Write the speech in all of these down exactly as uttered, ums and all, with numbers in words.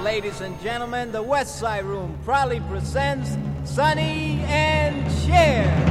ladies and gentlemen, the West Side Room proudly presents Sonny and Cher.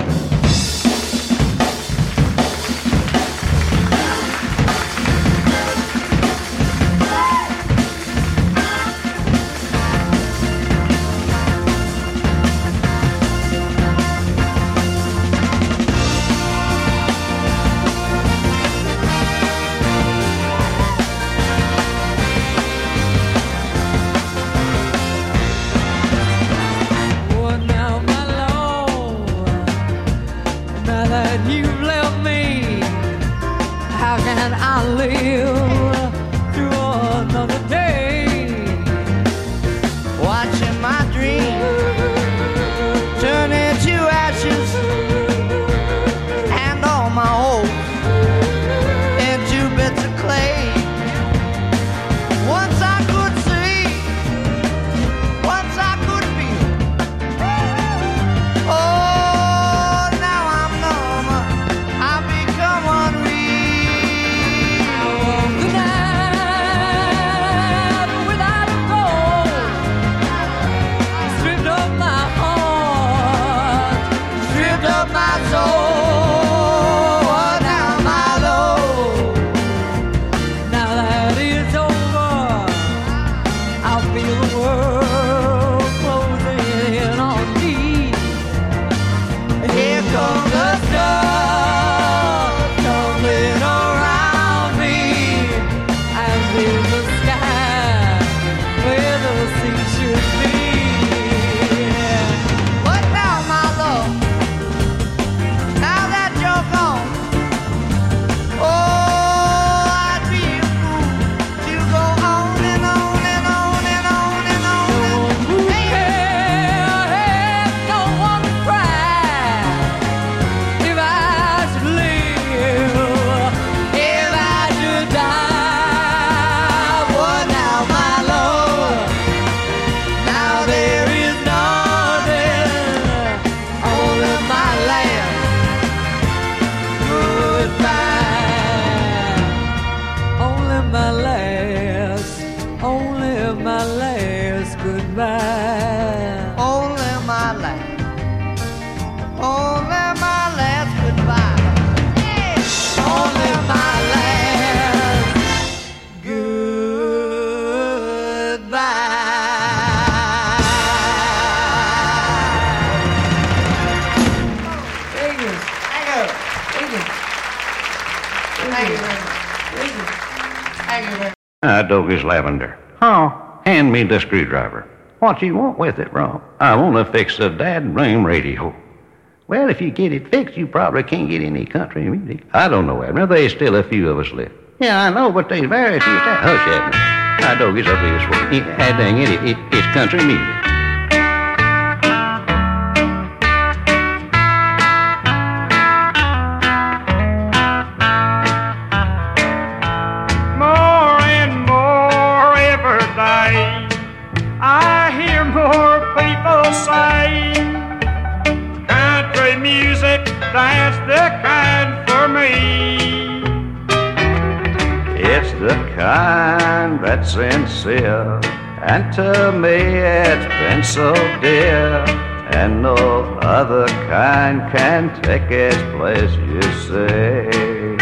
I dog is lavender. Oh, hand me the screwdriver. What you want with it, Rob? I want to fix the dad room radio. Well, if you get it fixed, you probably can't get any country music. I don't know, Abner. There's still a few of us left. Yeah, I know, but there's very few. Ta- Hush, Abner. I dog is up this way. Yeah, dang it, it, it, it's country music. That's the kind for me. It's the kind that's sincere, and to me it's been so dear, and no other kind can take its place, you say.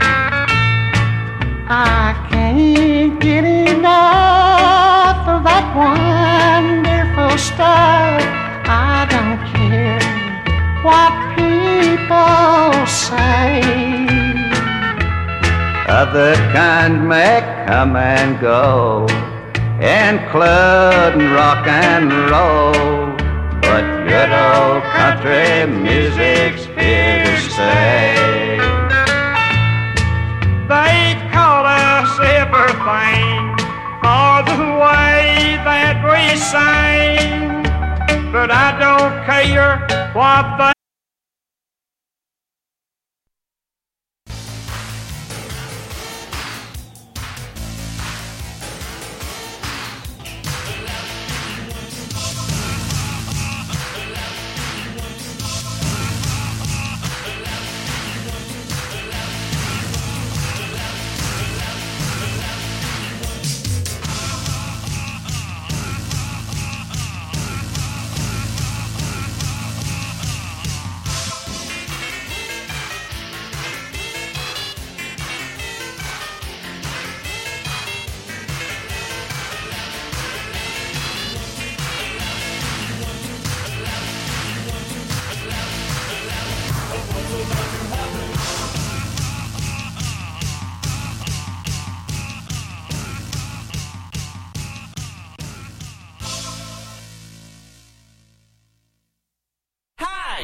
I can't get enough of that wonderful stuff. I don't care what people say. Other kind may come and go, including rock and roll, but good old country music's here to stay. They call us everything for the way that we sing, but I don't care what they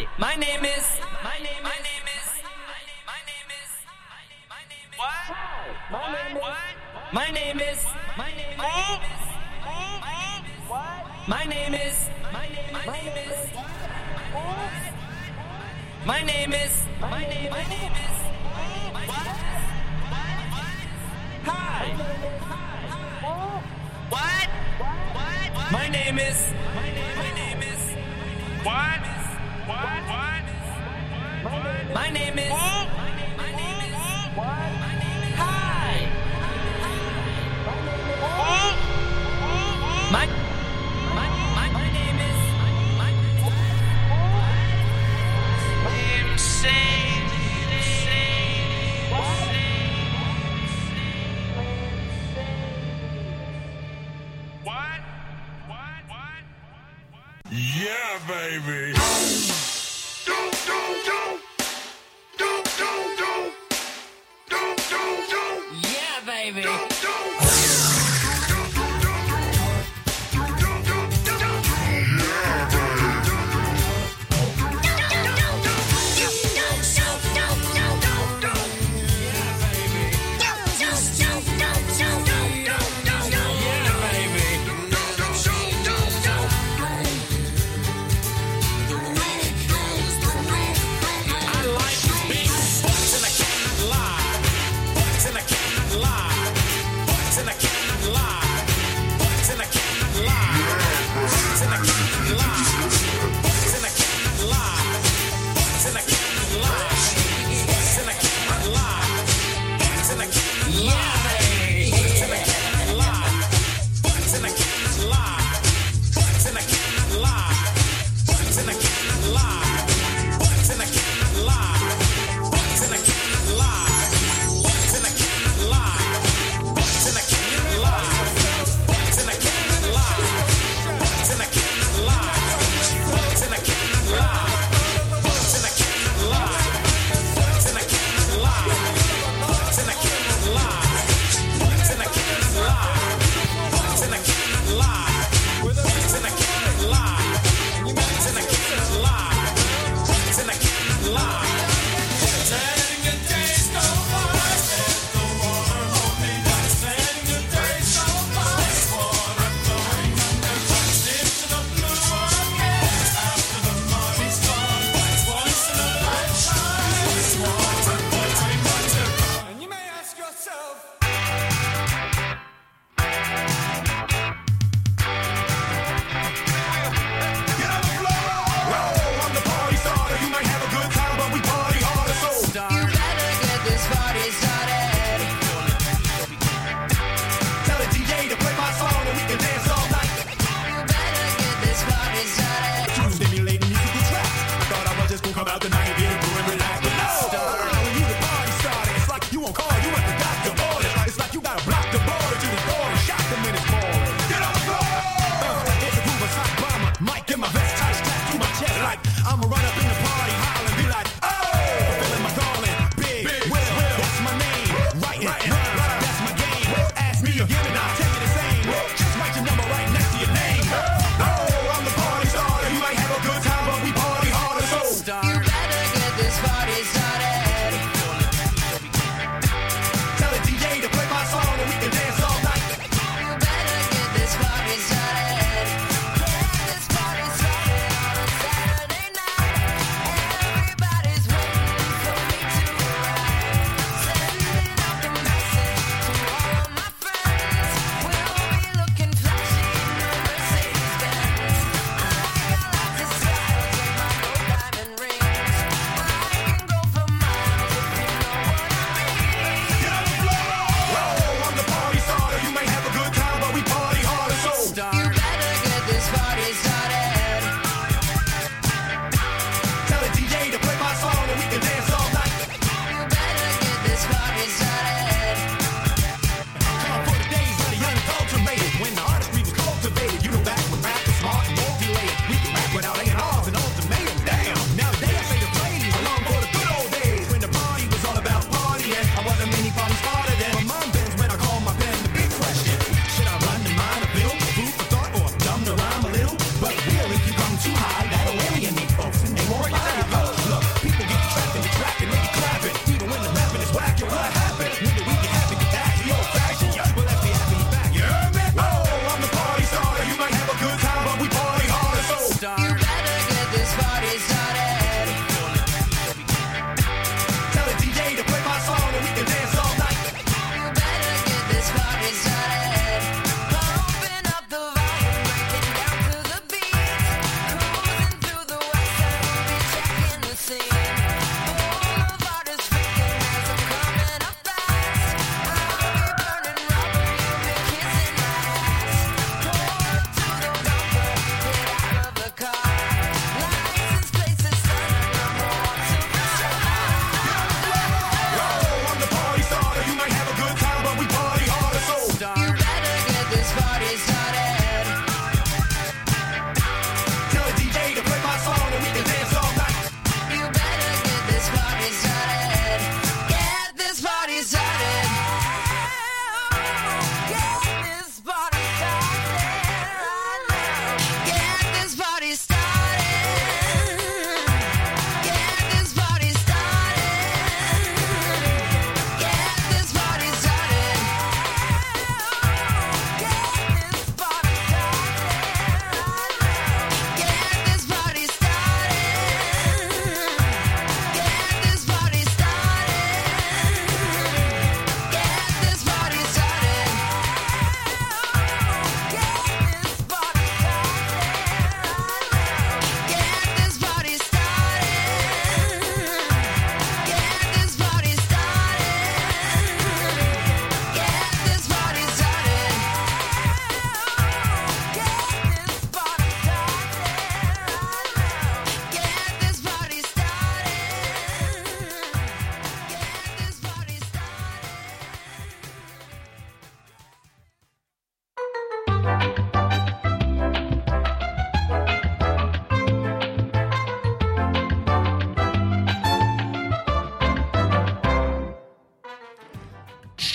Hi, my name is. My name. My name is. My name is. My name is. What? My name is. My name is. My name is. What? My name is. My name. My name is. My name is. My name. My name is. What? Hi. What? What? My name is. My name. My name is. What? What? What? My name is. My name is. What? Hi. My. My. My. My name is. My. Name say. Yeah, baby. Yeah, baby.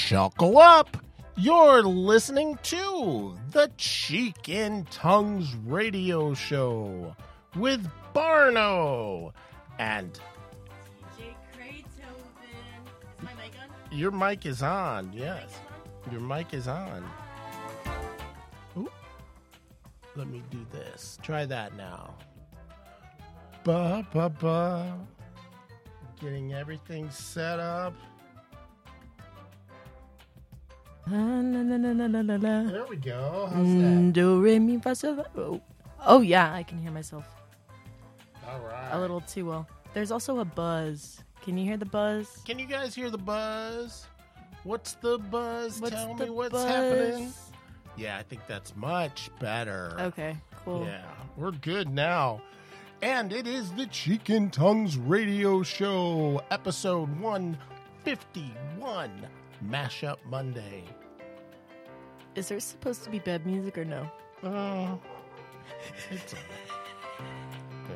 Chuckle up! You're listening to the Cheek and Tongues Radio Show with Barno and D J Kraytoven. Is my mic on? your mic is on. Yes, Mic is on? your mic is on. Ooh. Let me do this. Try that now. Ba ba ba. Getting everything set up. La, la, la, la, la, la, la. There we go. How's Mm, that? Do, re, mi, fa, sol, la. Oh. oh, yeah, I can hear myself All right. a little too well. There's also a buzz. Can you hear the buzz? Can you guys hear the buzz? What's the buzz? What's Tell the me what's buzz? happening. Yeah, I think that's much better. Okay, cool. Yeah, we're good now. And it is the Cheek and Tongues Radio Show, episode one fifty-one, Mashup Monday. Is there supposed to be bed music or no? Uh, it's yeah.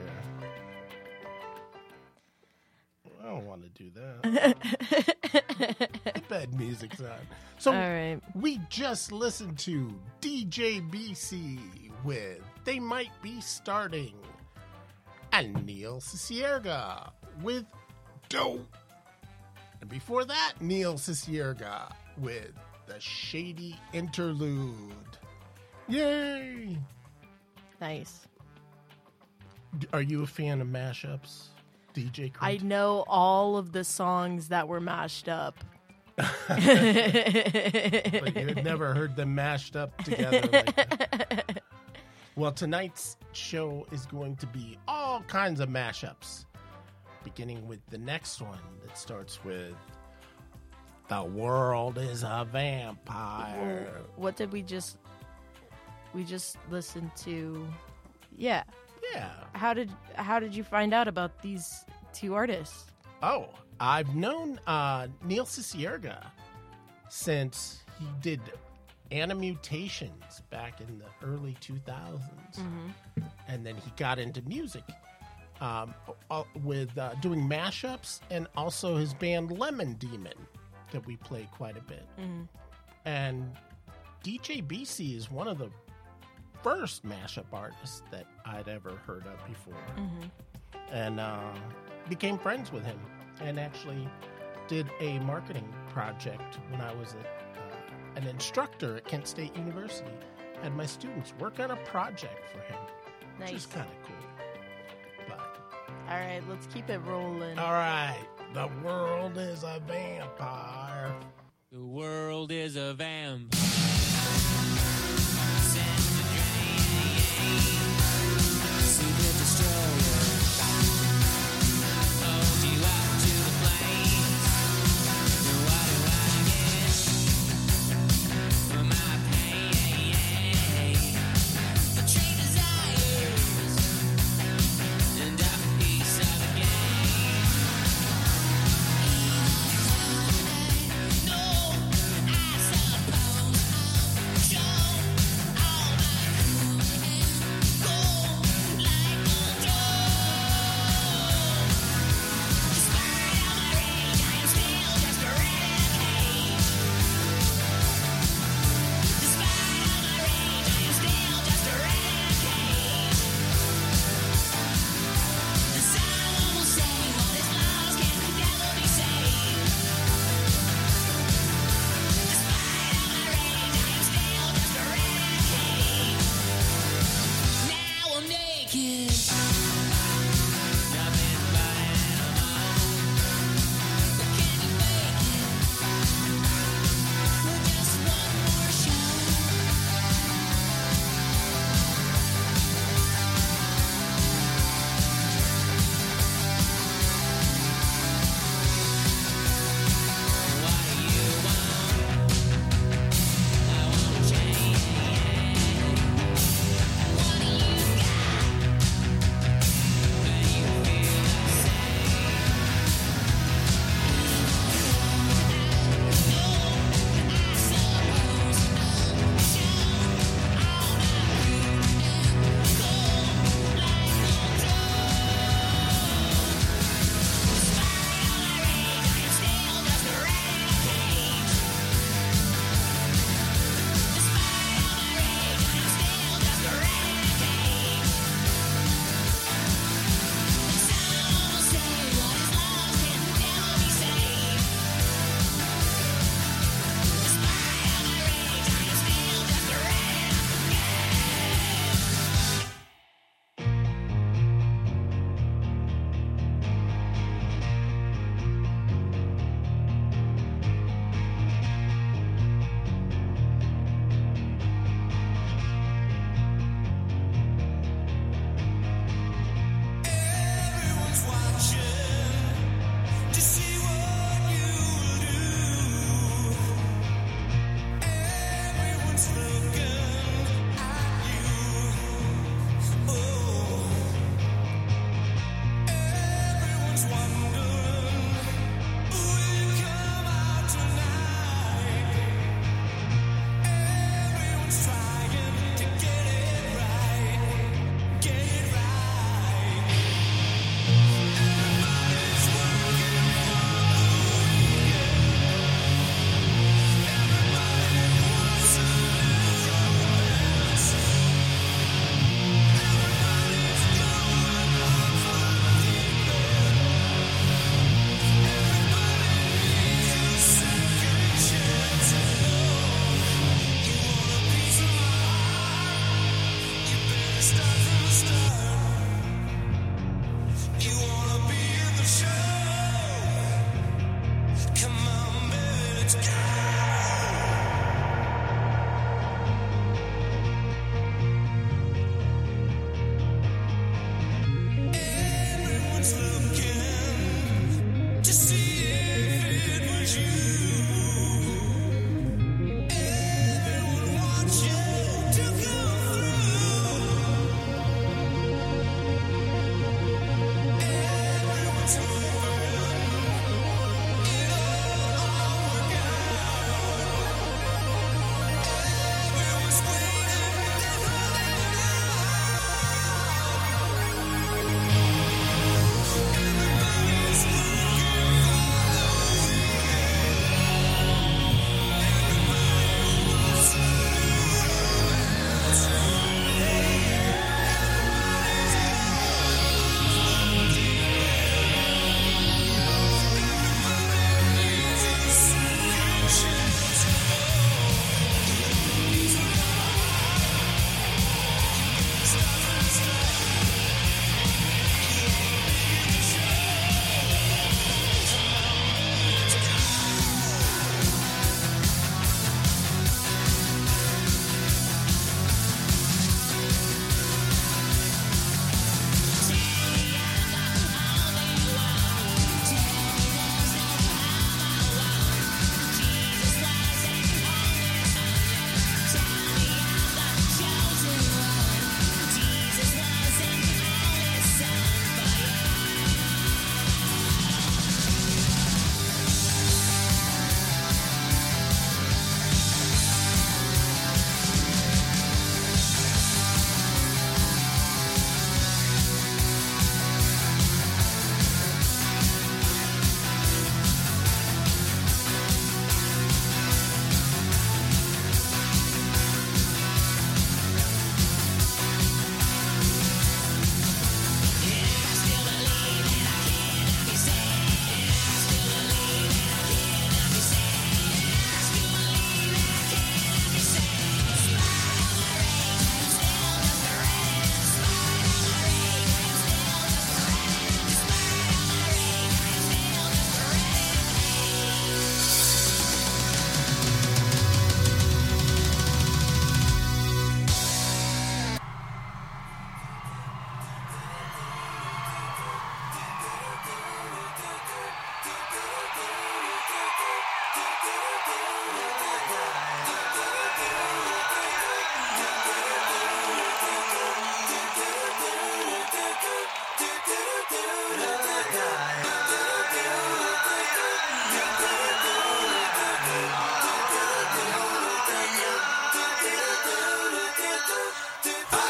I don't want to do that. The bed music's on. So All right. we just listened to D J B C with They Might Be Starting, and Neil Cicierga with Dope. And before that, Neil Cicierga with The Shady Interlude. Yay! Nice. D- Are you a fan of mashups, D J I Craig? know all of the songs that were mashed up. But you had never heard them mashed up together like that. Well, tonight's show is going to be all kinds of mashups, beginning with the next one that starts with The World is a Vampire. What did we just we just listened to? Yeah. Yeah. How did how did you find out about these two artists? Oh, I've known uh, Neil Cicierga since he did Animutations back in the early two thousands. And then he got into music um, uh, with uh, doing mashups, and also his band Lemon Demon that we play quite a bit. And D J B C is one of the first mashup artists that I'd ever heard of before. And uh, became friends with him, and actually did a marketing project when I was at, uh, an instructor at Kent State University. Had my students work on a project for him, which is Nice. kind of cool. But All right, let's keep it rolling. all right, the world is a vampire. The world is a vamp. Super destroyer. Hold you up to the flames. Now what do I get for my pain? Betray desires and a piece of the game. No, I suppose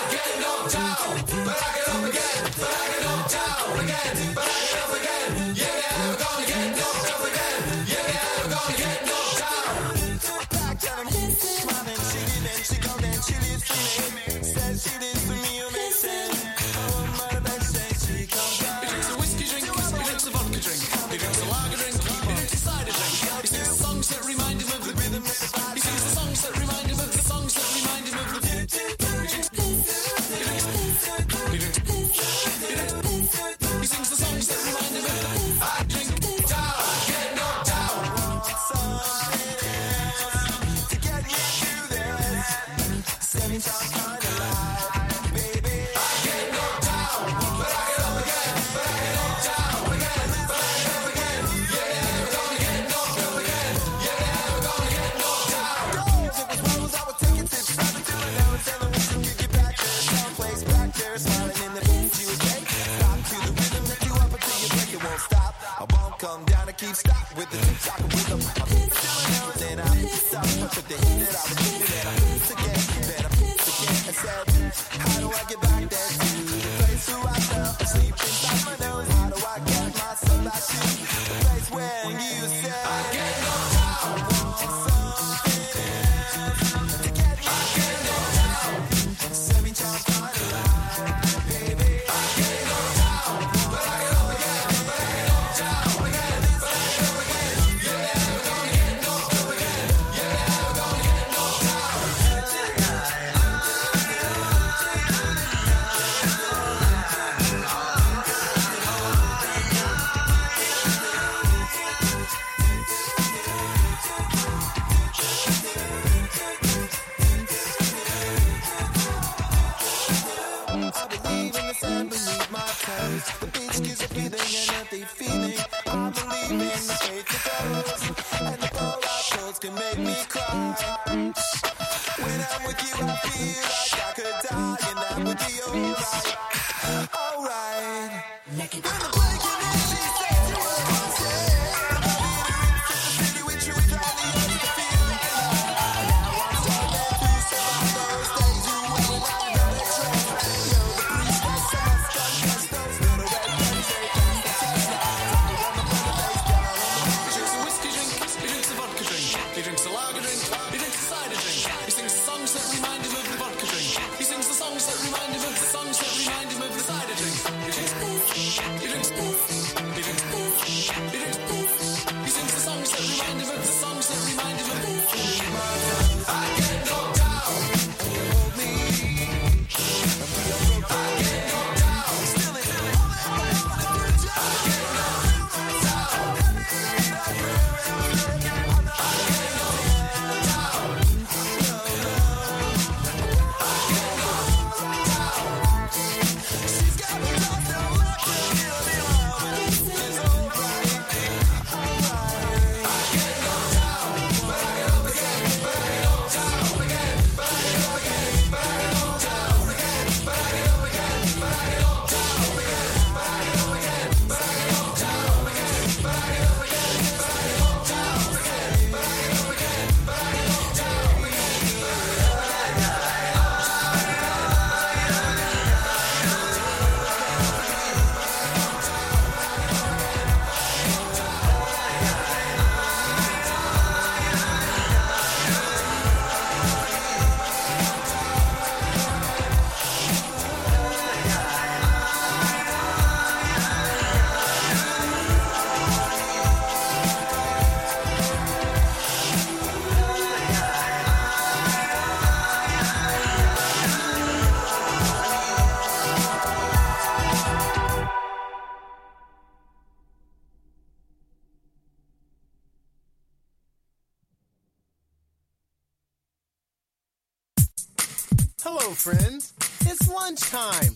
Hello, friends. It's lunchtime.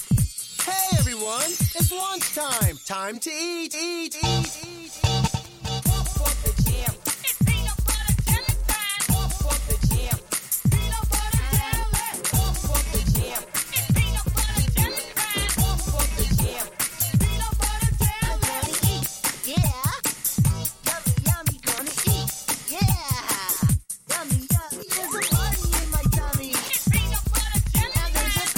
Hey, everyone. It's lunchtime. Time to eat, eat, eat, eat, eat. Pump up the jam. It's peanut butter jelly time. Pump up the jam. Peanut butter jelly. Pump up the jam. It's peanut butter jelly time. Pump up the jam. Peanut butter jelly. I'm gonna eat. Yeah. Yummy, yummy, gonna eat. Yeah. Yummy, yummy. There's a party in my tummy. It's peanut butter jelly time.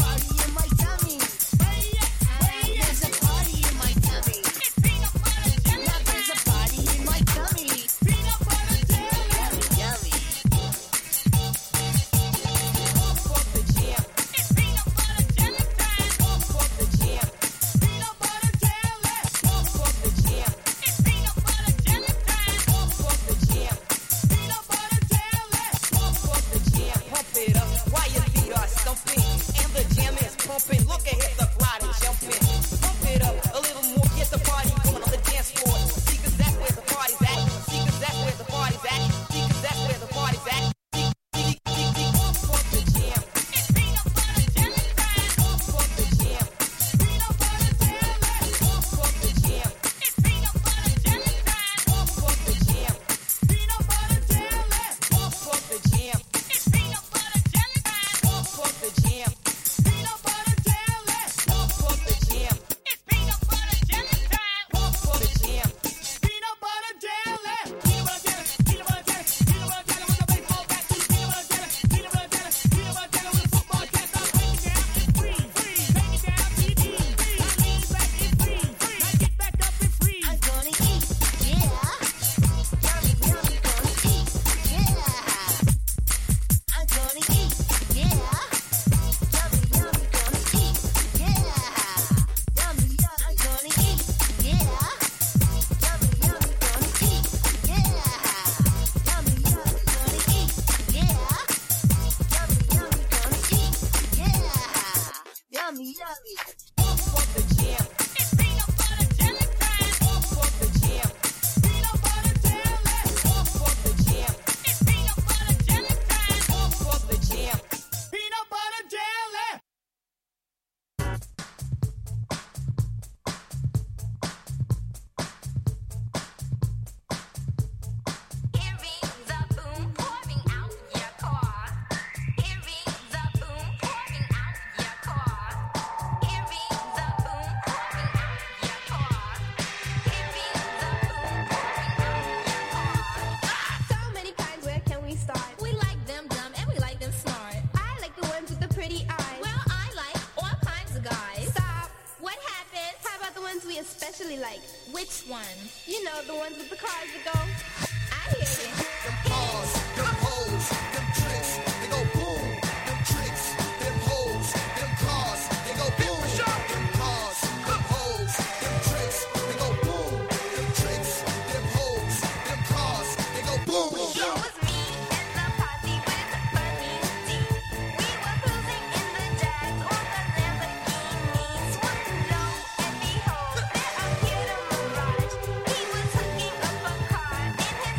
yummy, yummy. Pump up the jam. It's peanut butter jelly time. Pump up the jam. Peanut butter jelly. Pump up the jam. It's peanut butter jelly time. Pump up the jam. Peanut butter jelly. Hearing the boom pouring out your car. Hearing the boom pouring out your car. Hearing the boom pouring out your car. Hearing the boom pouring out your car. So many kinds, where can we start? We like them dumb and we like them smart. I like the ones with the pretty eyes. Well, I like all kinds of guys. Stop. What happened? How about the ones we especially like? Which one? You know, the ones with the cars that go. I hear you. Them cars, them hoes, them tricks, they go boom. Them tricks, them hoes, them cars, they go boom. Them cars, them hoes, them tricks, they go boom. Them tricks, them hoes, them cars, they go boom. It was me and the posse with Bernie D. We were cruising in the Jag or the Lamborghinis. One lo and behold, there appeared a mirage. He was hooking up a car in his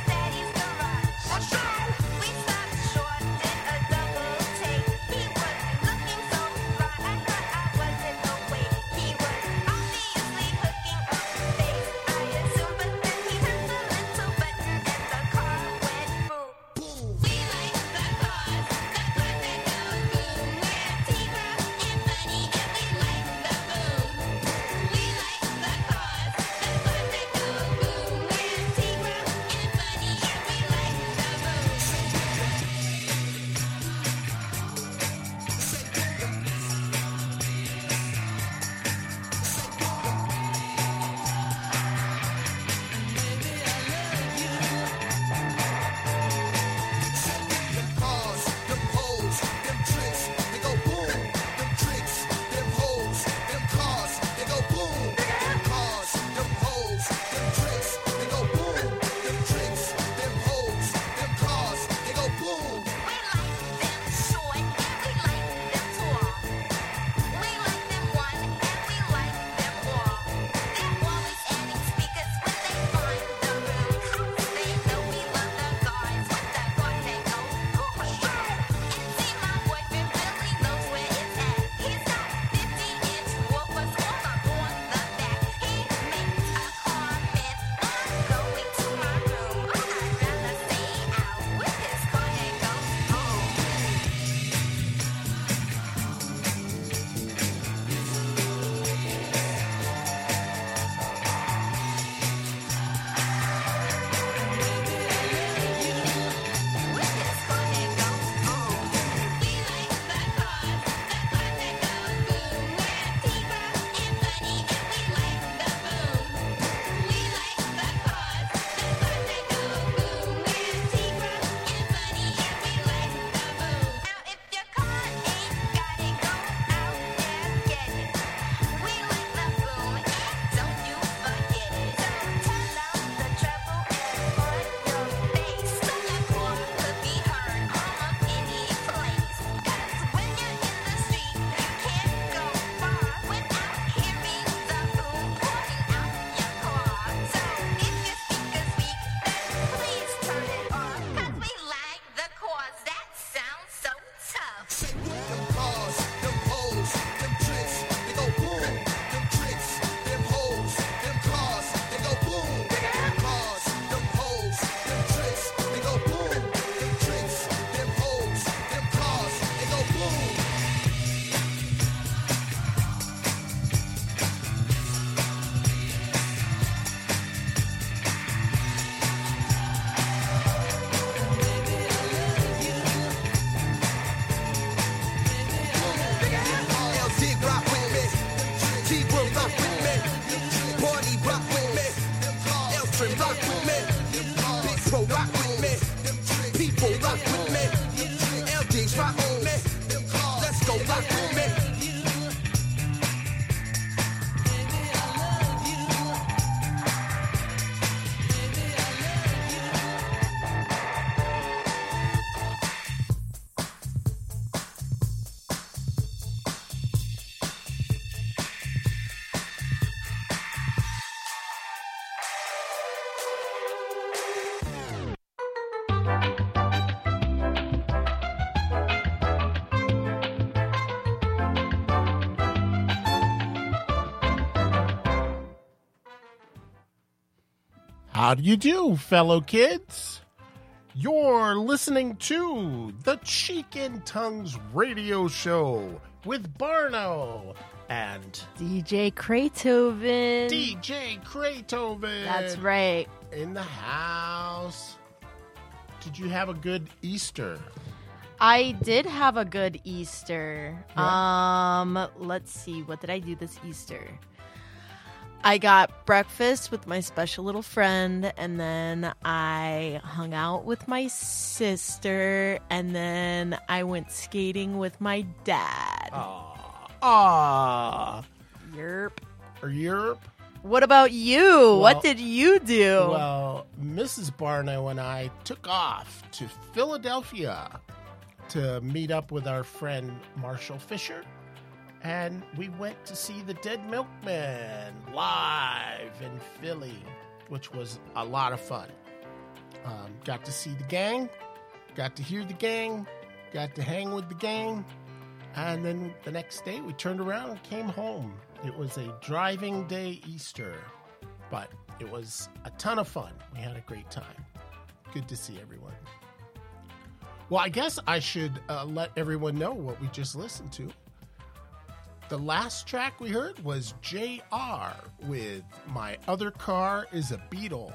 How do you do, fellow kids? You're listening to the Cheek and Tongues radio show with Barno and D J Kratoven. D J Kratoven. That's right. In the house. Did you have a good Easter? I did have a good Easter. Yeah. Um, let's see. What did I do this Easter? I got breakfast with my special little friend, and then I hung out with my sister, and then I went skating with my dad. Aw. Aw. Yerp. Or Europe? What about you? Well- what did you do? Well, Missus Barno and I took off to Philadelphia to meet up with our friend Marshall Fisher. And we went to see the Dead Milkmen live in Philly, which was a lot of fun. Um, got to see the gang, got to hear the gang, got to hang with the gang. And then the next day we turned around and came home. It was a driving day Easter, but it was a ton of fun. We had a great time. Good to see everyone. Well, I guess I should uh, let everyone know what we just listened to. The last track we heard was J R with My Other Car is a Beetle.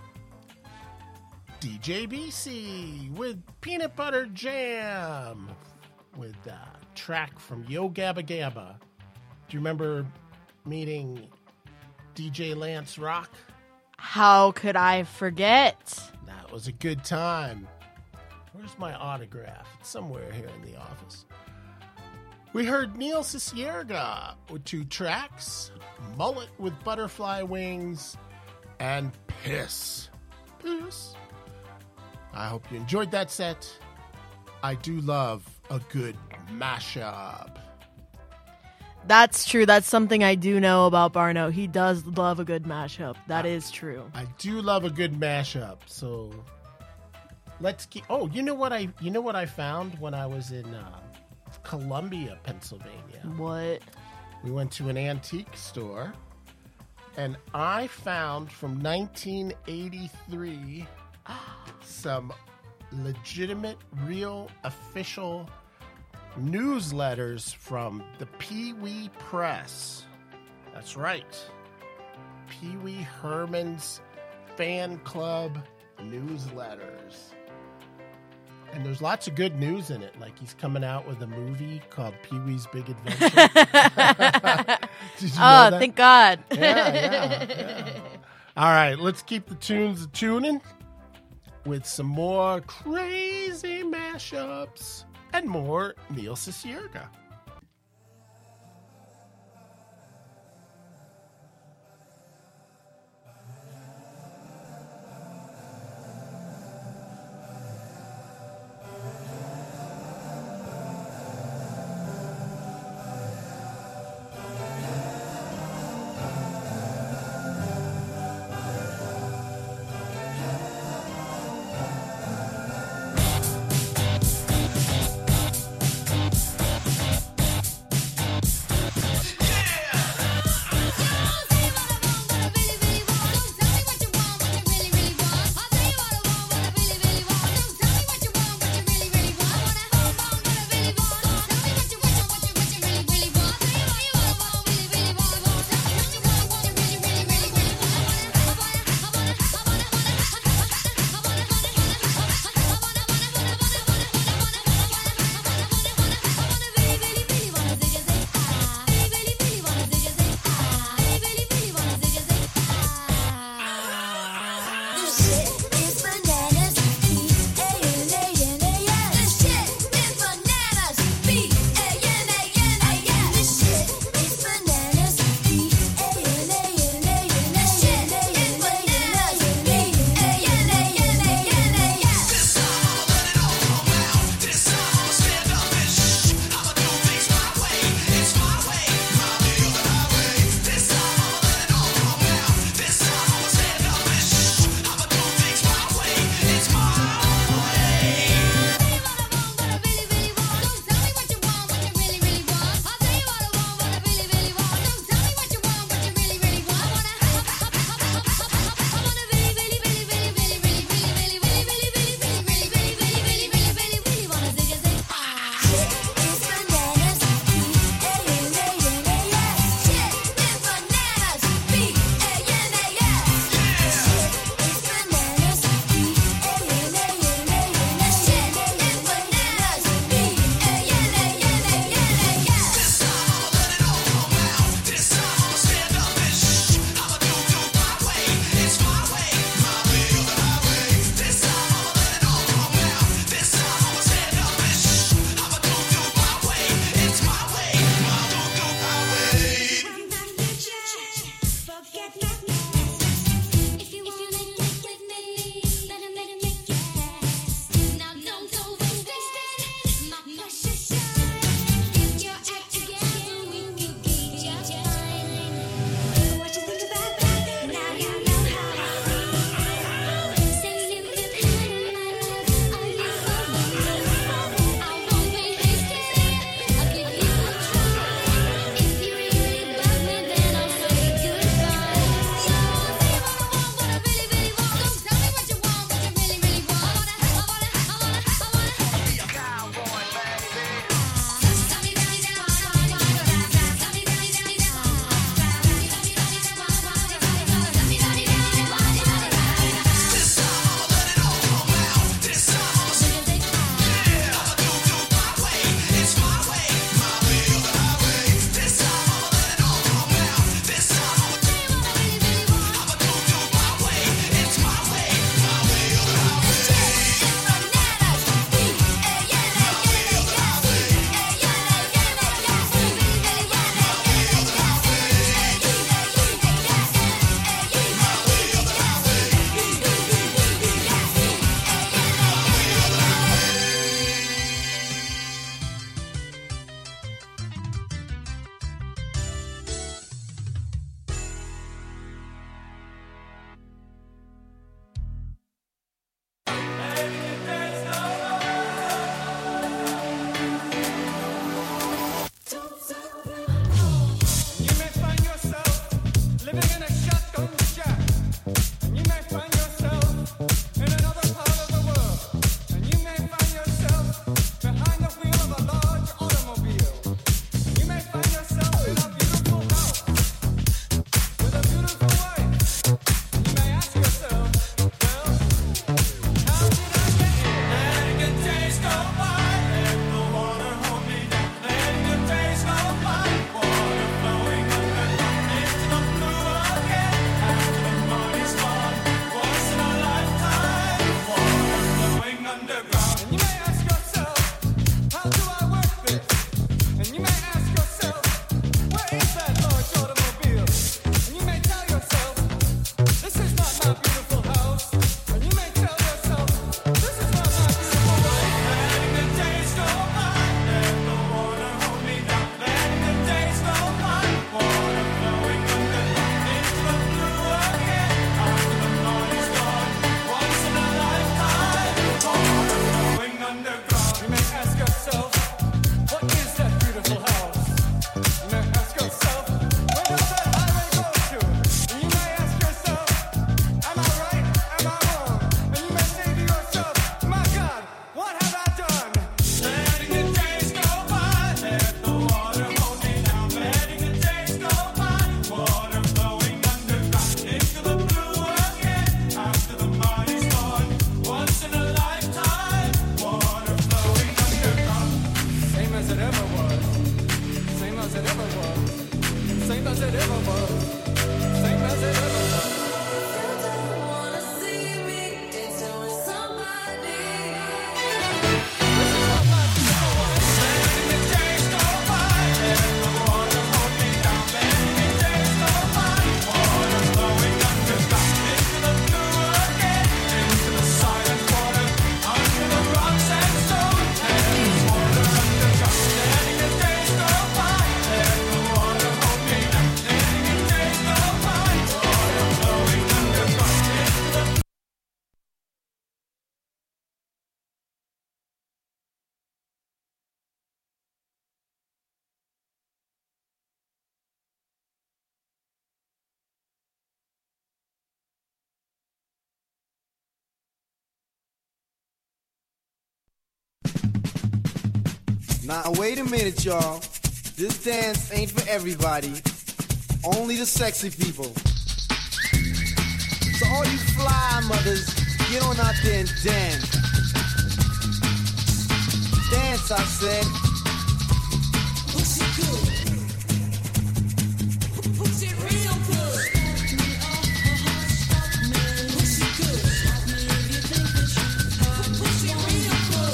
D J B C with Peanut Butter Jam with a track from Yo Gabba Gabba. Do you remember meeting D J Lance Rock? How could I forget? That was a good time. Where's my autograph? It's somewhere here in the office. We heard Neil Cicierega with two tracks, Mullet with Butterfly Wings, and Piss. Piss. I hope you enjoyed that set. I do love a good mashup. That's true. That's something I do know about Barno. He does love a good mashup. That is true. I do love a good mashup. So let's keep. Oh, you know what I? You know what I found when I was in uh, Columbia, Pennsylvania. What? We went to an antique store, and I found from nineteen eighty-three some legitimate, real, official newsletters from the Pee Wee Press. That's right. Pee Wee Herman's fan club newsletters. And there's lots of good news in it. Like he's coming out with a movie called Pee Wee's Big Adventure. Did you know Oh, that? thank God. Yeah, yeah, yeah. All right, let's keep the tunes tuning with some more crazy mashups and more Neil Cicierega. as it ever was. Same as it ever was. Now, wait a minute, y'all. This dance ain't for everybody. Only the sexy people. So all you fly mothers, get on out there and dance. Dance, I said. Push it good. Push it real good. Push it good. Push it real good.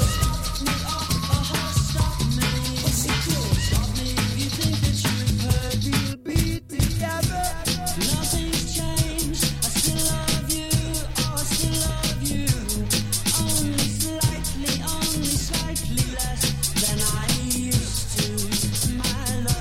Nothing's changed. I still love you. Oh, I still love you. Only slightly, only slightly less than I used to. My love.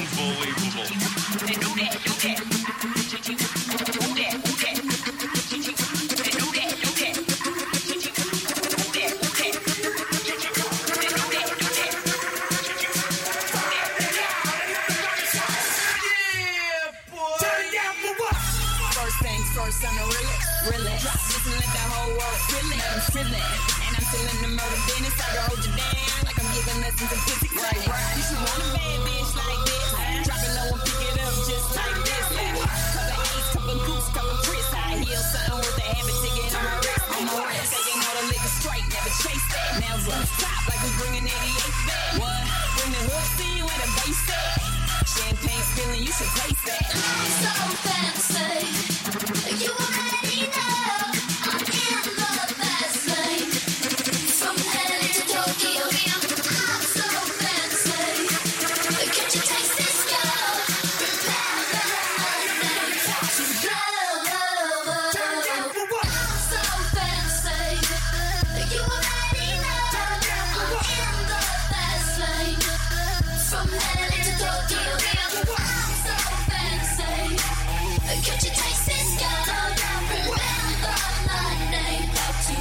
Unbelievable. First things first, I'm the realest. Realest. Drop this and let the whole world feel it. I'm feeling. And I'm still in the murder business. I can hold you down like I'm giving lessons in physics. Right, right. You should want a bad bitch like this. Drop it low and pick it up just like this. Couple A's, couple goose, couple Chris. High heels, something worth a habit ticket on my wrist. On my wrist. Taking all the liquor straight, never chase that. Now roof top like we bringing eighty-eight back. What? Bring the hood to you and a bass set. Champagne spilling, you should taste that. So fancy, you already know I'm in the fast lane. From L A to Tokyo, I'm so fancy. Can't you taste this girl? Remember my name, to blow. I'm so fancy, you already know I'm in the fast lane. From L A to Tokyo. Can't you taste this girl? Remember my name, to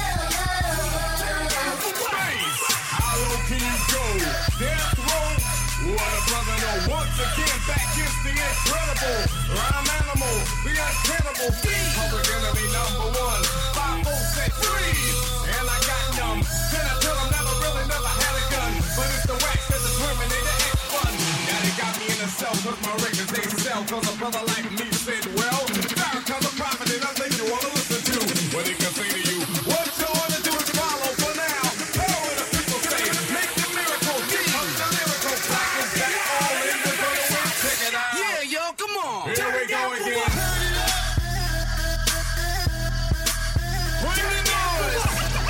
blow. How low can you go? Death row? What a brother, no. Once again, back is the incredible rhyme animal, the uncannibal beat. Public enemy number one. Five, four, six, three. And I got numb. Then I tell them never really never had a gun. But it's the wax that's the Terminator X one. Now they got me in a cell cause my records they sell. Cause a brother like me said, well, Farrakhan's a prophet and I think you wanna listen to what he can say to you. What you wanna do is follow for now. All of the people say, make the miracle. Up the lyrical. Black is back all in the gonna check it out. Yeah, yo, come on. Here we go again. Bring the noise.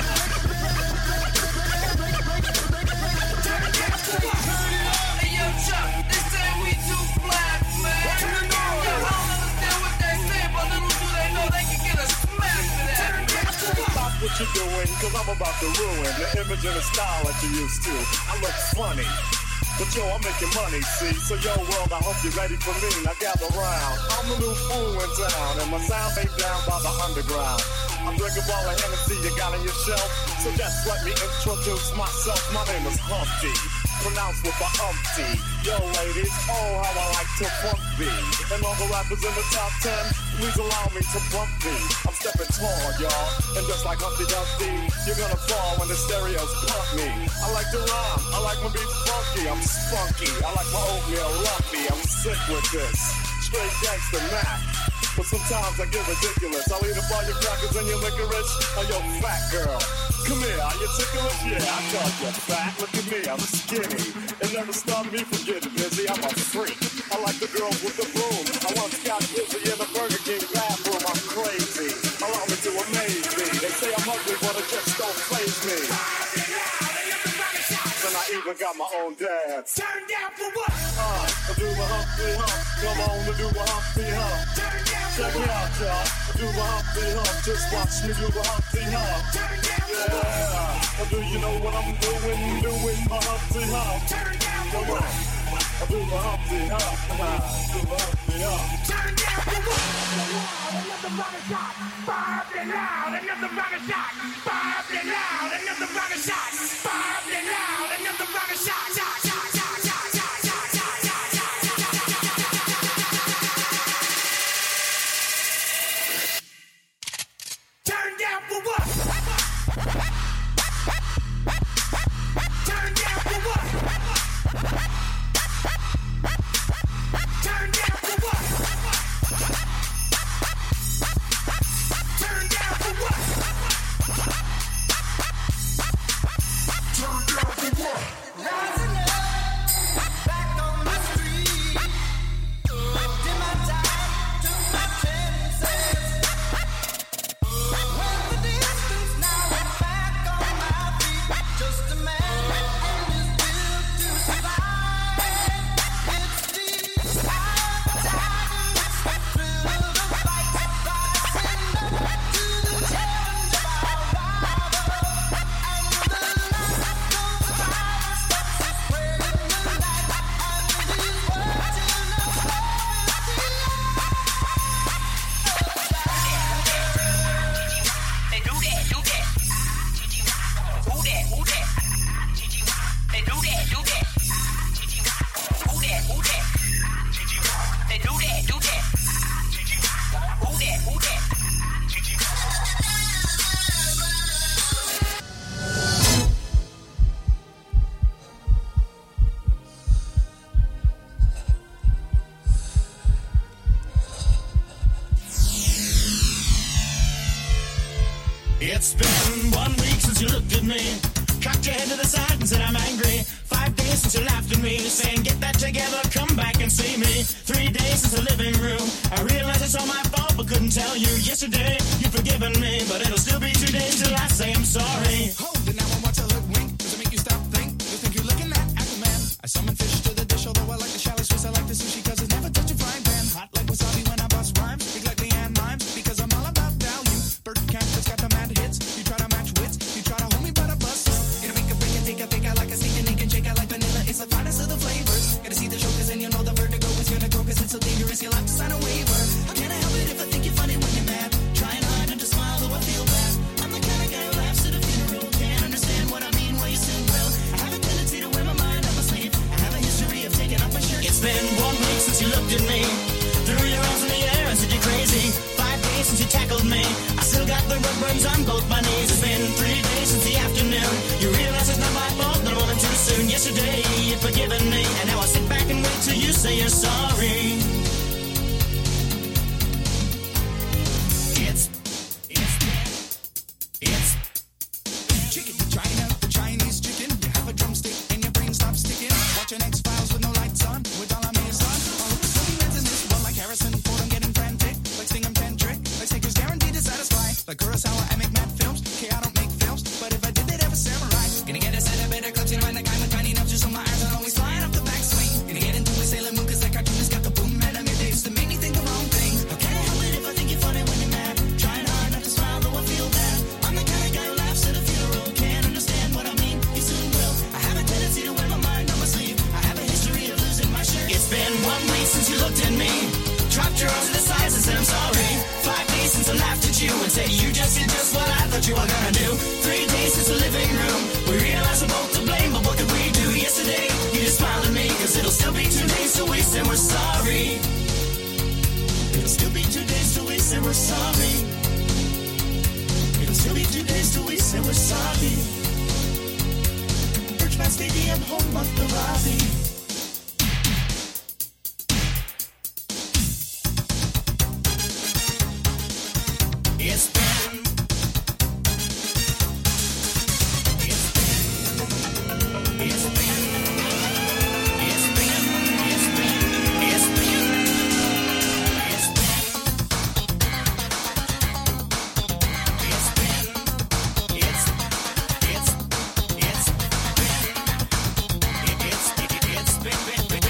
Hey, yo, Chuck, they say we too black, man. Bring the Yo, I noise. don't understand what they say, but little do they know they can get a smack for that. Stop what you're doing, cause I'm about to ruin the image and the style that you used to. I look funny, but yo, I'm making money, see? So yo, world, I hope you're ready for me. Now gather round. I'm the new fool in town, and my sound ain't down by the underground. I'm drinking ball of Hennessy you got on your shelf, so just let me introduce myself. My name is Humpty, pronounced with a umpty. Yo, ladies, oh, how I like to bump thee. And all the rappers in the top ten, please allow me to bump thee. I'm stepping tall, y'all, and just like Humpty Dumpty, you're gonna fall when the stereos pump me. I like to rhyme, I like my beat funky, I'm spunky. I like my oatmeal lumpy, I'm sick with this. Straight gangster Mac. But sometimes I get ridiculous. I'll eat up all your crackers and your licorice. Oh, yo, fat girl, come here. Are you ticklish? Yeah, I thought you fat. Look at me, I'm skinny. It never stopped me from getting busy. I'm a freak. I like the girls with the broom. I once got busy in a Burger King bathroom. I'm crazy. Allow me to amaze me. They say I'm ugly, but it just don't faze me. And I even got my own dance. Turn down for what? Uh, I do my Humpty Hump. Come on to do my Humpty Hump. Turn down for Check what? it out, y'all. I do my Humpty Hump. Just watch me do my Humpty Hump. Turn down for what? Yeah. Or do you know what I'm doing? Doing my Humpty Hump. Turn down for Come what? on. I do my Humpty Hump. Come on. I do my Humpty Hump. Turn down for what? Another rocket shot. Bob and loud. Another rocket shot. Bob and loud. Another rocket shot. Bob and loud. Another rocket shot. Shot, shot, shot, shot, shot, shot, shot, shot, shot, shot. Turn down for what? Turn down for what? Turn down for what? Turn down for what? Turn It's been one week since you looked at me, cocked your head to the side and said I'm angry. Five days since you laughed at me, saying get that together, come back and see me. Three days since the living room, I realized it's all my fault but couldn't tell you. Yesterday you've forgiven me, but it'll still be two days till I say I'm sorry. Hold it now and watch a hoodwink. Does it make you stop think? You think you're looking at Aquaman? I summon fish to the dish, although I like the shallow Swiss. I like the sushi cause it's never touch a frying pan. Hot like wasabi when I bust rhymes. Big like Leanne Mimes because I'm all about value. Bert Campbell's got the mad hits. You try to match wits. You try to hold me but I bust you. It'll make a break and take a pick. I like a sneak and can shake. I like vanilla. It's the finest of the flavors. Gotta see the show cause then you know the vertigo is gonna go cause it's so dangerous. You'll have to sign a waiver. How can I help it if I think you're funny when you're mad? Trying hard not to smile though I feel bad. I'm the kind of guy who laughs at a funeral. Can't understand what I mean while you sing well. I have a tendency to wear my mind on my sleeve. I have a history of taking off my shirt. It's been one week since you looked at me, threw your arms in the air and said you're crazy. Five days since you tackled me, I still got the rug burns on both my knees. It's been three days since the afternoon, you realize it's not my fault, no more than too soon. Yesterday you'd forgiven me, and now I sit back and wait till you say you're sorry. It's, it's, it's chicken, China, the Chinese chicken. You have a drumstick and your brain stops sticking. Watching X-Files with no lights on, with all I'm is on. All the silly men's in this one like Harrison Ford, I'm getting frantic. Like Sting, I'm tantric. Like Snickers, guaranteed to satisfy. Like Kurosawa, I make mad films. Okay, I don't make films, but if I did, they'd have a samurai. Gonna get a set of better clubs, you know, and the guy with tiny enough just on my arms and always flying up the backswing. Gonna get into a Sailor Moon, cause that cartoonist got the boom and I'm your days to make me think the wrong things. How can I help it if I think you're funny when you're mad? Trying hard not to smile, though I feel bad. I'm the kind of guy who laughs at a funeral. Can't understand what I mean, you soon will. I have a tendency to wear my mind on my sleeve. I have a history of losing my shirt. It's been one week since you looked at me, dropped your arms to the sides and said I'm sorry. Five days since I laughed at you and said you just did just what I thought you were gonna do. Three days since the living room, we realized we're both to blame, but what could we do? Yesterday, you just smiled at me, cause it'll still be two days to waste and we're sorry. It'll still be two days to waste and we're sorry. It'll still be two days to waste and we're sorry. Birchman Stadium, home of the Ravi. It's been, it's been, it's been, it's been, it's been, it's been, it's been, it's been, it's, it's, it's been, it's, it's been,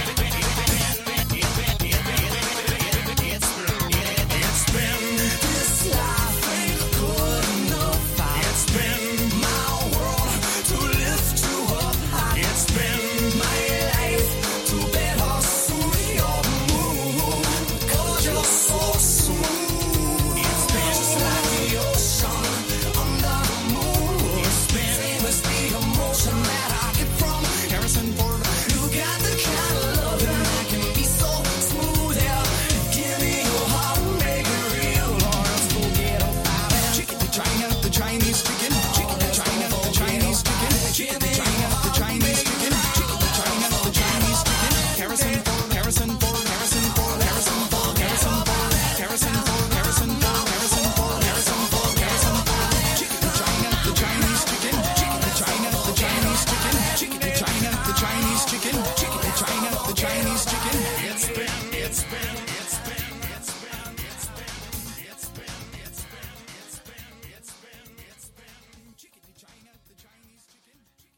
it's been, this life ain't good enough. It's been my world to lift you up high. It's been my life to better suit your mood, cause you're so smooth. It's been just like the ocean under the moon. It's been same as the emotion that I get from Harrison Ford. You got the kind of love that can be so smooth. Yeah, give me your heart, make it real, or else forget about it. Chicken, the China, the Chinese chicken. Chicken, the China, the Chinese chicken. Chicken, the China, the Chinese chicken. Chicken, the China, the Chinese chicken. Harrison Ford, Harrison Ford, Harrison Ford, Harrison Ford, Harrison Ford, Harrison Ford, Harrison Ford, Harrison Ford, Harrison Ford, Harrison Ford. Chicken, the China, the Chinese chicken. Chicken, the China, the Chinese chicken. Chicken, the China, the Chinese chicken. Chicken, the China, the Chinese chicken. It's been, it's been, it's been, it's been, it's been, it's been, it's been, it's been, it's been, it's been. Chicken, the China, the Chinese chicken.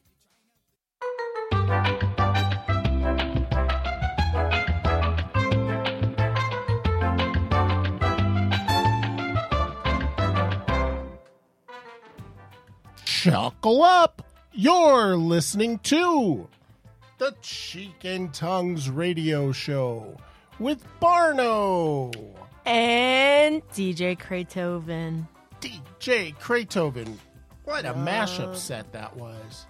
Chuckle up! You're listening to the Cheek and Tongues Radio Show with Barno. And D J Kratoven. D J Kratoven. What a Uh, mashup set that was.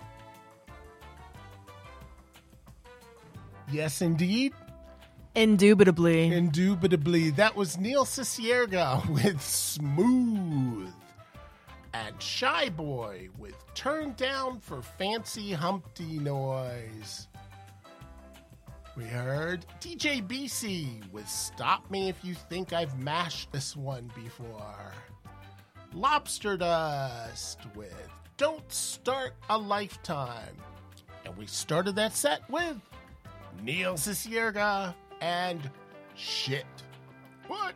Yes, indeed. Indubitably. Indubitably. That was Neil Cicierga with Smooth. And Shy Boy with Turn Down for Fancy Humpty Noise. We heard D J B C with Stop Me If You Think I've Mashed This One Before. Lobster Dust with Don't Start a Lifetime. And we started that set with Neil Cicierega and Shit. What?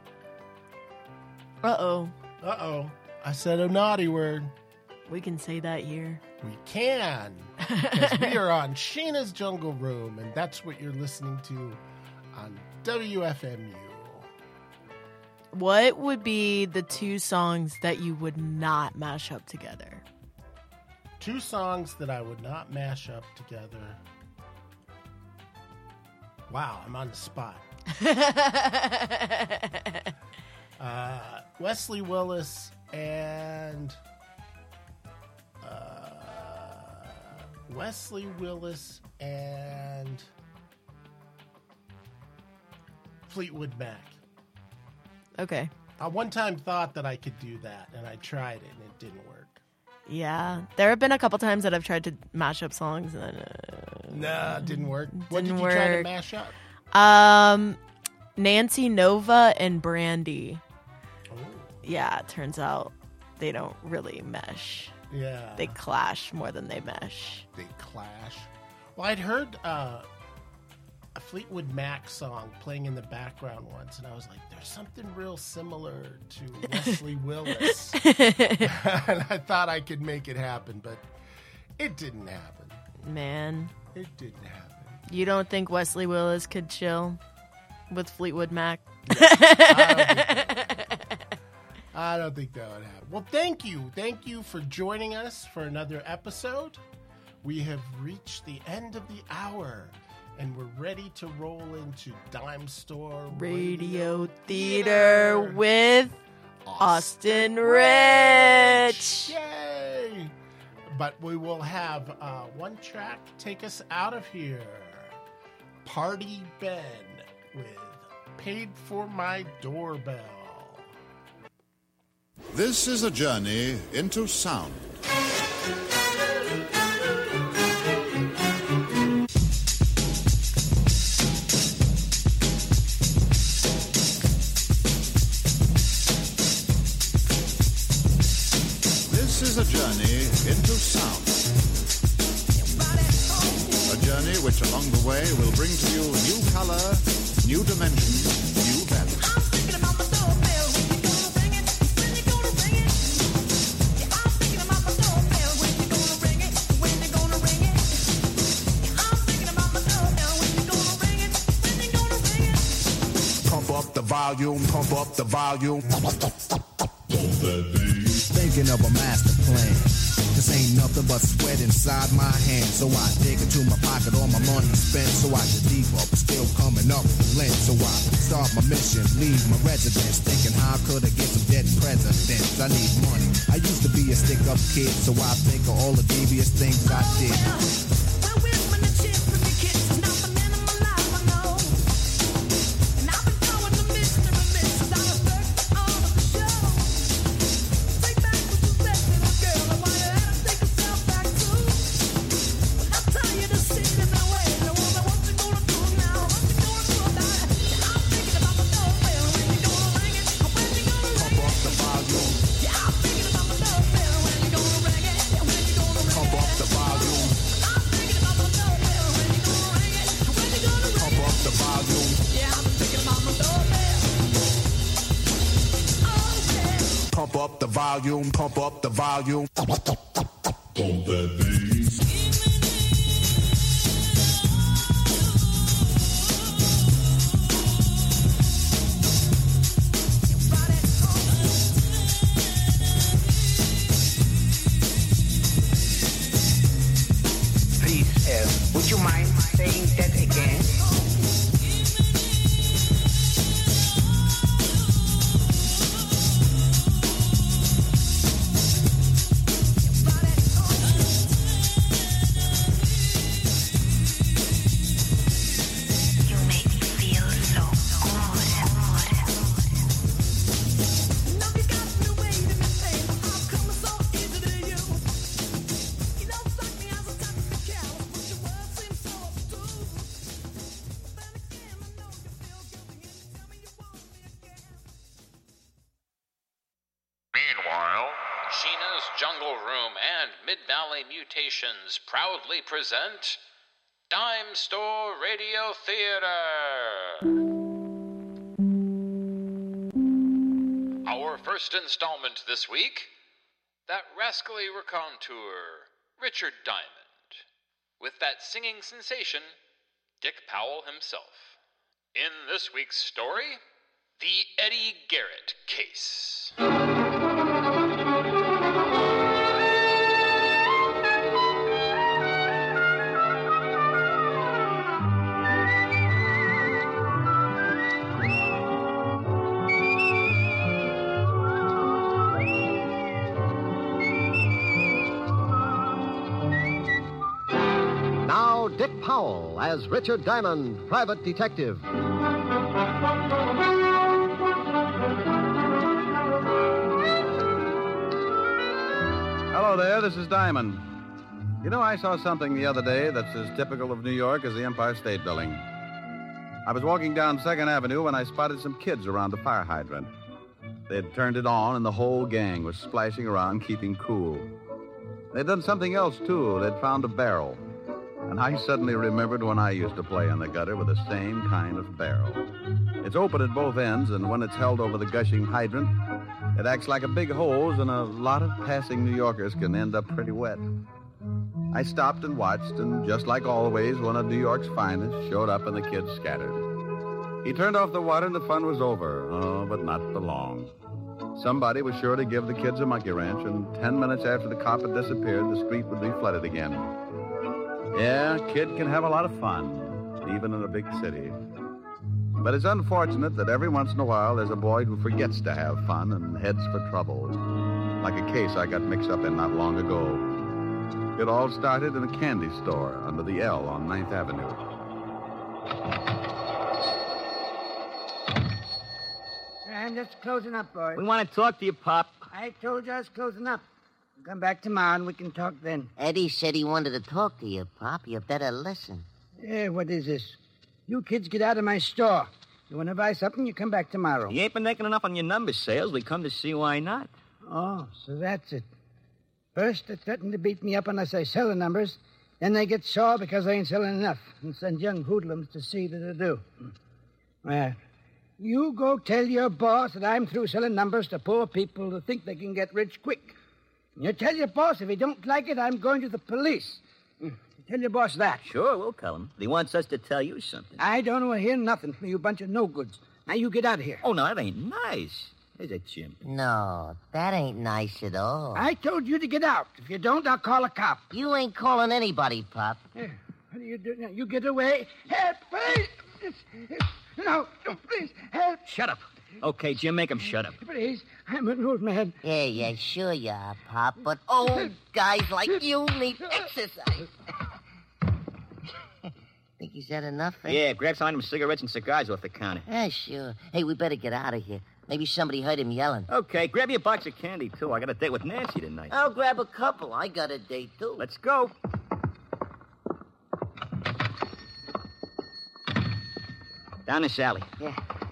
Uh-oh. Uh-oh. I said a naughty word. We can say that here. We can. Because we are on Sheena's Jungle Room, and that's what you're listening to on W F M U. What would be the two songs that you would not mash up together? Two songs that I would not mash up together. Wow, I'm on the spot. uh, Wesley Willis and uh, Wesley Willis and Fleetwood Mac. Okay. I one time thought that I could do that, and I tried it, and it didn't work. Yeah. There have been a couple times that I've tried to mash up songs, and uh, Nah, it didn't work. What Didn't did you try to work. mash up? Um, Nancy Nova and Brandy. Yeah, it turns out they don't really mesh. Yeah. They clash more than they mesh. They clash. Well, I'd heard uh, a Fleetwood Mac song playing in the background once, and I was like, there's something real similar to Wesley Willis. And I thought I could make it happen, but it didn't happen. Man, It didn't happen. you don't think Wesley Willis could chill with Fleetwood Mac? I don't think that would happen. Well, thank you. Thank you for joining us for another episode. We have reached the end of the hour, and we're ready to roll into Dime Store Radio Theater with Austin Rich. Yay! But we will have uh, one track take us out of here. Party Ben with Paid for My Doorbell. This is a journey into sound. This is a journey into sound. A journey which along the way will bring to you new color, new dimension, new value. Pump up the volume, pump up the volume. Thinking of a master plan. This ain't nothing but sweat inside my hands. So I dig into my pocket, all my money spent. So I get deep up, still coming up with lint. So I start my mission, leave my residence. Thinking how could I get some dead presidents? I need money. I used to be a stick-up kid, so I think of all the devious things I did. Pump up the volume, pump up the volume. Pump that bass. Please, uh, would you mind saying that again? Mid-Valley Mutations proudly present Dime Store Radio Theater. Our first installment this week, that rascally raconteur, Richard Diamond, with that singing sensation, Dick Powell himself. In this week's story, the Eddie Garrett Case. Now, Dick Powell as Richard Diamond, private detective. Hello there, this is Diamond. You know, I saw something the other day that's as typical of New York as the Empire State Building. I was walking down second Avenue when I spotted some kids around the fire hydrant. They'd turned it on, and the whole gang was splashing around, keeping cool. They'd done something else, too. They'd found a barrel. And I suddenly remembered when I used to play in the gutter with the same kind of barrel. It's open at both ends, and when it's held over the gushing hydrant, it acts like a big hose, and a lot of passing New Yorkers can end up pretty wet. I stopped and watched, and just like always, one of New York's finest showed up and the kids scattered. He turned off the water and the fun was over. Oh, but not for long. Somebody was sure to give the kids a monkey wrench, and ten minutes after the cop had disappeared, the street would be flooded again. Yeah, a kid can have a lot of fun, even in a big city. But it's unfortunate that every once in a while there's a boy who forgets to have fun and heads for trouble. Like a case I got mixed up in not long ago. It all started in a candy store under the L on ninth Avenue. I'm just closing up, boys. We want to talk to you, Pop. I told you I was closing up. Come back tomorrow and we can talk then. Eddie said he wanted to talk to you, Pop. You better listen. Yeah, what is this? You kids get out of my store. You want to buy something, you come back tomorrow. You ain't been making enough on your number sales. We come to see why not. Oh, so that's it. First, they threaten to beat me up unless I sell the numbers. Then they get sore because I ain't selling enough and send young hoodlums to see that I do. Well, you go tell your boss that I'm through selling numbers to poor people who think they can get rich quick. You tell your boss if he don't like it, I'm going to the police. Tell your boss that. Sure, we'll tell him. He wants us to tell you something. I don't want to hear nothing from you bunch of no-goods. Now you get out of here. Oh, no, that ain't nice. Is it, Jim? No, that ain't nice at all. I told you to get out. If you don't, I'll call a cop. You ain't calling anybody, Pop. Yeah. What do you do now? You get away. Help, please. No, no, please, help. Shut up. Okay, Jim, make him shut up. Please, I'm an old man. Yeah, yeah, sure you are, Pop, but old guys like you need exercise. Think he's had enough? Eh? Yeah, grab some cigarettes and cigars off the counter. Yeah, sure. Hey, we better get out of here. Maybe somebody heard him yelling. Okay, grab you a box of candy, too. I got a date with Nancy tonight. I'll grab a couple. I got a date, too. Let's go. Down this alley. Yeah.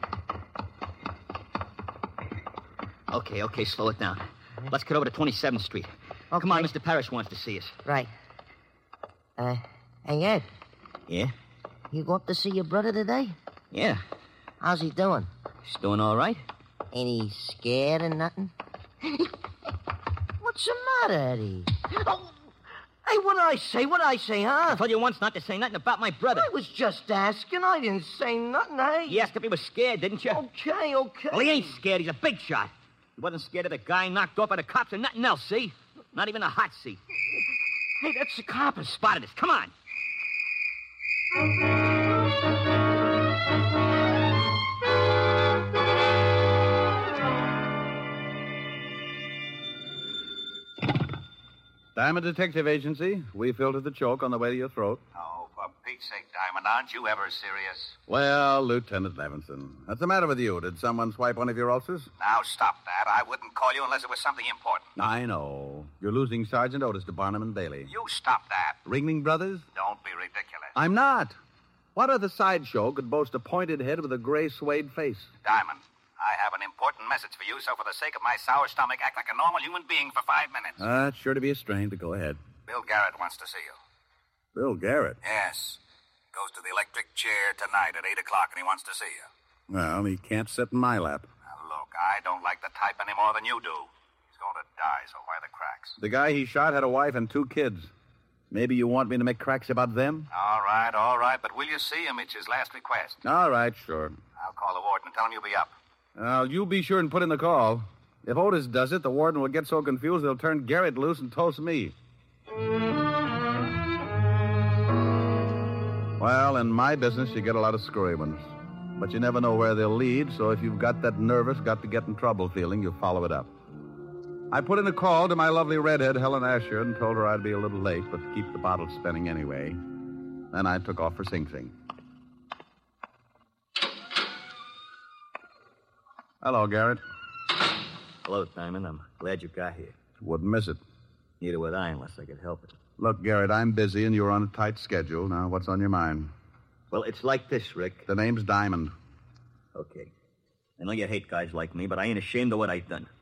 Okay, okay, slow it down. Let's get over to twenty-seventh Street. Okay. Come on, Mister Parrish wants to see us. Right. Uh, hey, Ed. Yeah? You go up to see your brother today? Yeah. How's he doing? He's doing all right. Ain't he scared or nothing? What's the matter, Eddie? Oh, hey, what did I say? What did I say, huh? I told you once not to say nothing about my brother. I was just asking. I didn't say nothing, hey? You asked if he was scared, didn't you? Okay, okay. Well, he ain't scared. He's a big shot. He wasn't scared of the guy knocked off by the cops or nothing else, see? Not even a hot seat. Hey, that's the cop. Has spotted us. Come on. Diamond Detective Agency. We filter the choke on the way to your throat. Oh, for Pete's sake, Diamond, aren't you ever serious? Well, Lieutenant Levinson, what's the matter with you? Did someone swipe one of your ulcers? Now, stop that. I wouldn't call you unless it was something important. I know. You're losing Sergeant Otis to Barnum and Bailey. You stop that. Ringling Brothers? Don't be ridiculous. I'm not. What other sideshow could boast a pointed head with a gray suede face? Diamond, I have an important message for you, so for the sake of my sour stomach, act like a normal human being for five minutes. Uh, it's sure to be a strain, but go ahead. Bill Garrett wants to see you. Bill Garrett? Yes. Goes to the electric chair tonight at eight o'clock, and he wants to see you. Well, he can't sit in my lap. Now, look, I don't like the type any more than you do. He's going to die, so why the cracks? The guy he shot had a wife and two kids. Maybe you want me to make cracks about them? All right, all right, but will you see him? It's his last request. All right, sure. I'll call the warden and tell him you'll be up. Well, you be sure and put in the call. If Otis does it, the warden will get so confused they'll turn Garrett loose and toast me. Well, in my business, you get a lot of screwy ones. But you never know where they'll lead, so if you've got that nervous, got to get in trouble feeling, you follow it up. I put in a call to my lovely redhead, Helen Asher, and told her I'd be a little late, but keep the bottle spinning anyway. Then I took off for Sing Sing. Hello, Garrett. Hello, Diamond. I'm glad you got here. Wouldn't miss it. Neither would I unless I could help it. Look, Garrett, I'm busy and you're on a tight schedule. Now, what's on your mind? Well, it's like this, Rick. The name's Diamond. Okay. I know you hate guys like me, but I ain't ashamed of what I've done.